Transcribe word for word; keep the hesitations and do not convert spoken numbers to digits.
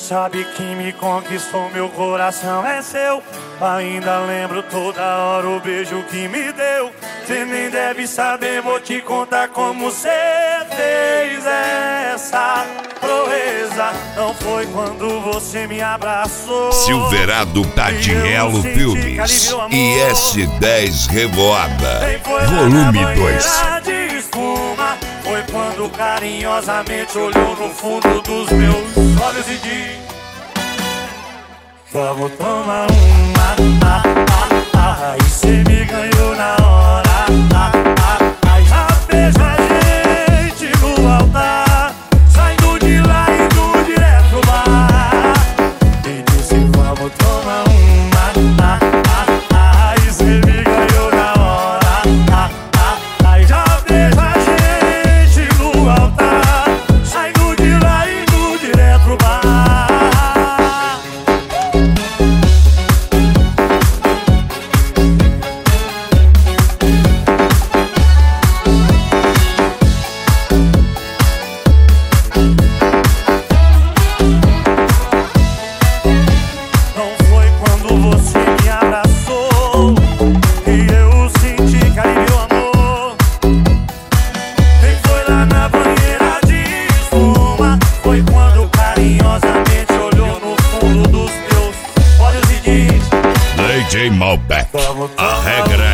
sabe que me conquistou, meu coração é seu. Ainda lembro toda hora o beijo que me deu. Cê nem deve saber, vou te contar como cê fez essa proeza. Não foi quando você me abraçou. Silverado Tatielo Filmes e S dez Revoada Volume dois. Foi quando carinhosamente olhou no fundo dos meus olhos e disse: vamos tomar uma, ah, ah, ah, aí cê me ganhou na hora, ah, ah, ah, já beija a gente no altar, saindo de lá e indo direto pro bar. E disse: vamos tomar uma, ah, ah, ah, aí cê me ganhou na hora, ah, ah, ah, já beija a gente no altar, saindo de lá e indo direto pro bar. D J Malbec, a regra